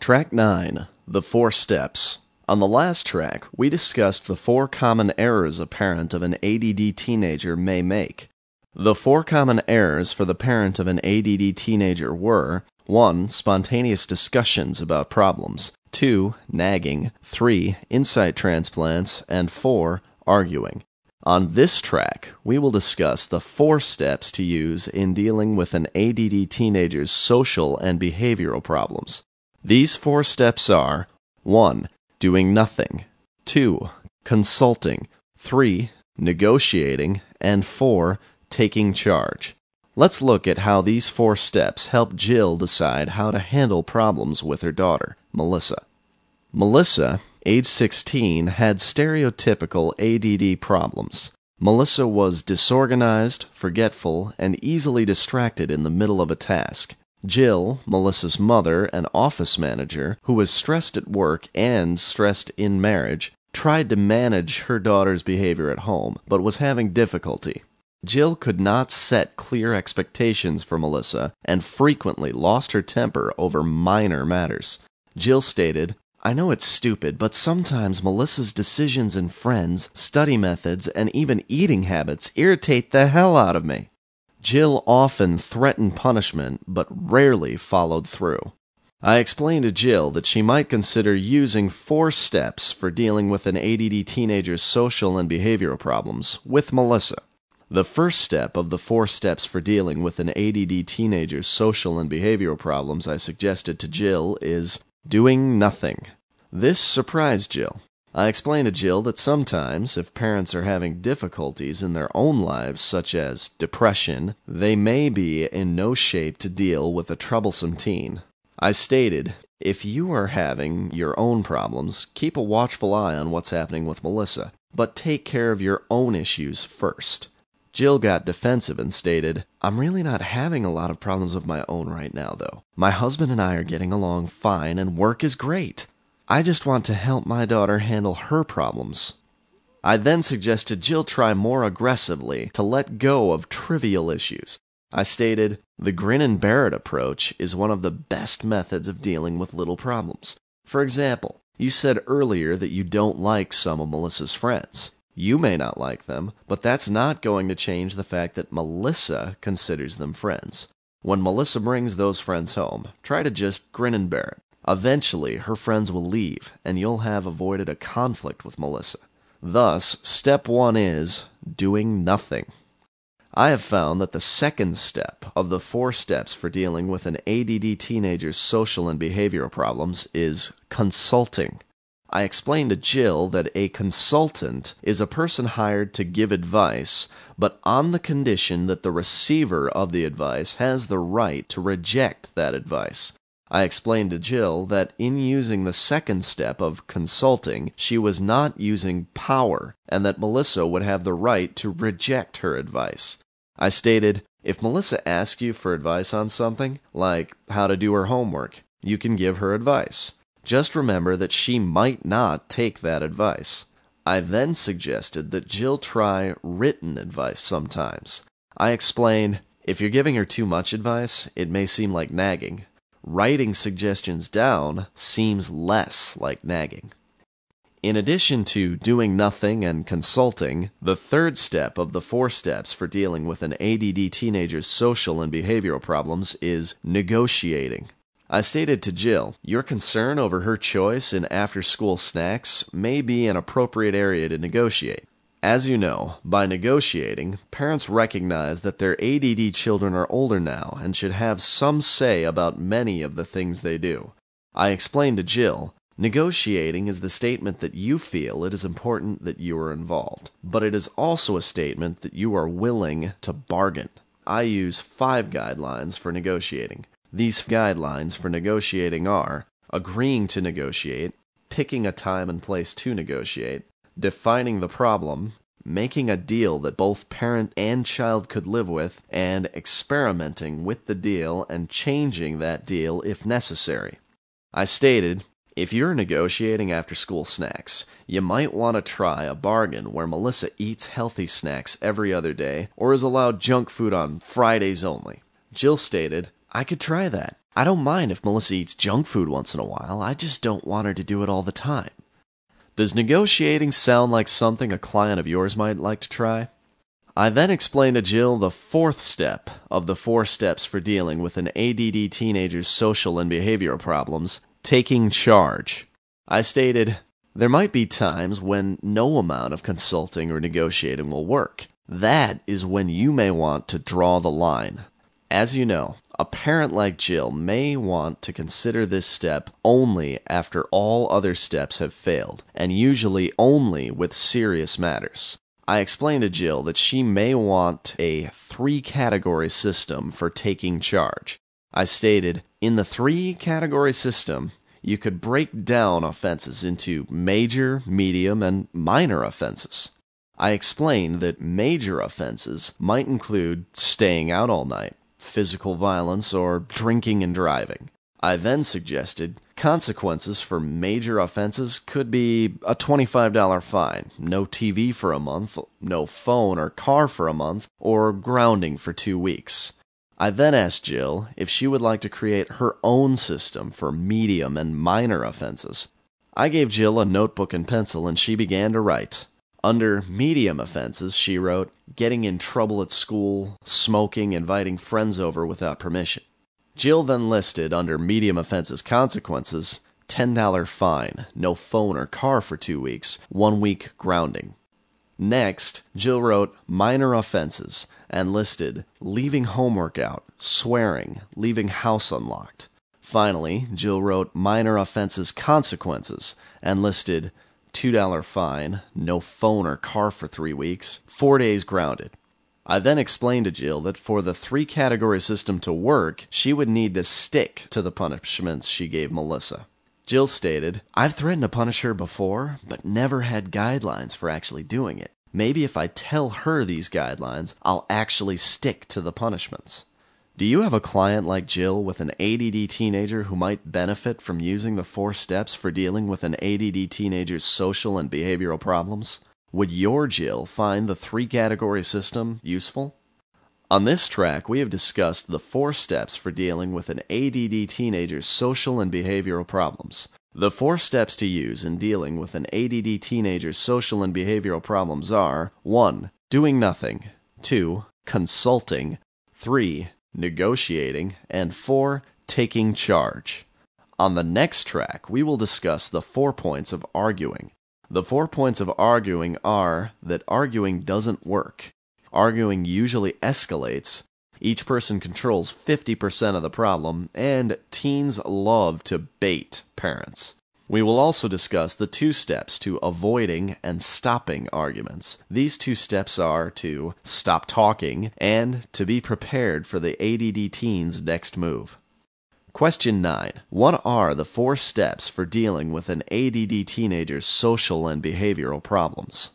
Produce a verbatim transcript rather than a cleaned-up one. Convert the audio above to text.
Track nine, The Four Steps. On the last track, we discussed the four common errors a parent of an A D D teenager may make. The four common errors for the parent of an A D D teenager were one. Spontaneous discussions about problems, two. Nagging, three. Insight transplants, and four. Arguing. On this track, we will discuss the four steps to use in dealing with an A D D teenager's social and behavioral problems. These four steps are one. Doing nothing, two. Consulting, three. Negotiating, and four. Taking charge. Let's look at how these four steps help Jill decide how to handle problems with her daughter, Melissa. Melissa, age sixteen, had stereotypical A D D problems. Melissa was disorganized, forgetful, and easily distracted in the middle of a task. Jill, Melissa's mother and office manager, who was stressed at work and stressed in marriage, tried to manage her daughter's behavior at home, but was having difficulty. Jill could not set clear expectations for Melissa and frequently lost her temper over minor matters. Jill stated, "I know it's stupid, but sometimes Melissa's decisions and friends, study methods, and even eating habits irritate the hell out of me." Jill often threatened punishment, but rarely followed through. I explained to Jill that she might consider using four steps for dealing with an A D D teenager's social and behavioral problems with Melissa. The first step of the four steps for dealing with an A D D teenager's social and behavioral problems I suggested to Jill is doing nothing. This surprised Jill. I explained to Jill that sometimes, if parents are having difficulties in their own lives, such as depression, they may be in no shape to deal with a troublesome teen. I stated, if you are having your own problems, keep a watchful eye on what's happening with Melissa, but take care of your own issues first. Jill got defensive and stated, "I'm really not having a lot of problems of my own right now, though. My husband and I are getting along fine and work is great. I just want to help my daughter handle her problems." I then suggested Jill try more aggressively to let go of trivial issues. I stated, the grin and bear it approach is one of the best methods of dealing with little problems. For example, you said earlier that you don't like some of Melissa's friends. You may not like them, but that's not going to change the fact that Melissa considers them friends. When Melissa brings those friends home, try to just grin and bear it. Eventually, her friends will leave, and you'll have avoided a conflict with Melissa. Thus, step one is doing nothing. I have found that the second step of the four steps for dealing with an A D D teenager's social and behavioral problems is consulting. I explained to Jill that a consultant is a person hired to give advice, but on the condition that the receiver of the advice has the right to reject that advice. I explained to Jill that in using the second step of consulting, she was not using power, and that Melissa would have the right to reject her advice. I stated, if Melissa asks you for advice on something, like how to do her homework, you can give her advice. Just remember that she might not take that advice. I then suggested that Jill try written advice sometimes. I explained, if you're giving her too much advice, it may seem like nagging. Writing suggestions down seems less like nagging. In addition to doing nothing and consulting, the third step of the four steps for dealing with an A D D teenager's social and behavioral problems is negotiating. I stated to Jill, your concern over her choice in after-school snacks may be an appropriate area to negotiate. As you know, by negotiating, parents recognize that their A D D children are older now and should have some say about many of the things they do. I explained to Jill, negotiating is the statement that you feel it is important that you are involved, but it is also a statement that you are willing to bargain. I use five guidelines for negotiating. These guidelines for negotiating are agreeing to negotiate, picking a time and place to negotiate, defining the problem, making a deal that both parent and child could live with, and experimenting with the deal and changing that deal if necessary. I stated, if you're negotiating after-school snacks, you might want to try a bargain where Melissa eats healthy snacks every other day or is allowed junk food on Fridays only. Jill stated, I could try that. I don't mind if Melissa eats junk food once in a while, I just don't want her to do it all the time. Does negotiating sound like something a client of yours might like to try? I then explained to Jill the fourth step of the four steps for dealing with an A D D teenager's social and behavioral problems, taking charge. I stated, there might be times when no amount of consulting or negotiating will work. That is when you may want to draw the line. As you know, a parent like Jill may want to consider this step only after all other steps have failed, and usually only with serious matters. I explained to Jill that she may want a three-category system for taking charge. I stated, in the three-category system, you could break down offenses into major, medium, and minor offenses. I explained that major offenses might include staying out all night, physical violence, or drinking and driving. I then suggested consequences for major offenses could be a twenty-five dollars fine, no T V for a month, no phone or car for a month, or grounding for two weeks. I then asked Jill if she would like to create her own system for medium and minor offenses. I gave Jill a notebook and pencil and she began to write. Under medium offenses, she wrote, getting in trouble at school, smoking, inviting friends over without permission. Jill then listed under medium offenses consequences, ten dollars fine, no phone or car for two weeks, one week grounding. Next, Jill wrote minor offenses and listed leaving homework out, swearing, leaving house unlocked. Finally, Jill wrote minor offenses consequences and listed two dollars fine, no phone or car for three weeks, four days grounded. I then explained to Jill that for the three-category system to work, she would need to stick to the punishments she gave Melissa. Jill stated, I've threatened to punish her before, but never had guidelines for actually doing it. Maybe if I tell her these guidelines, I'll actually stick to the punishments. Do you have a client like Jill with an A D D teenager who might benefit from using the four steps for dealing with an A D D teenager's social and behavioral problems? Would your Jill find the three-category system useful? On this track, we have discussed the four steps for dealing with an A D D teenager's social and behavioral problems. The four steps to use in dealing with an A D D teenager's social and behavioral problems are one. Doing nothing, two. Consulting, three. Negotiating, and four. Taking charge. On the next track, we will discuss the four points of arguing. The four points of arguing are that arguing doesn't work. Arguing usually escalates. Each person controls fifty percent of the problem, and teens love to bait parents. We will also discuss the two steps to avoiding and stopping arguments. These two steps are to stop talking and to be prepared for the A D D teen's next move. Question nine. What are the four steps for dealing with an A D D teenager's social and behavioral problems?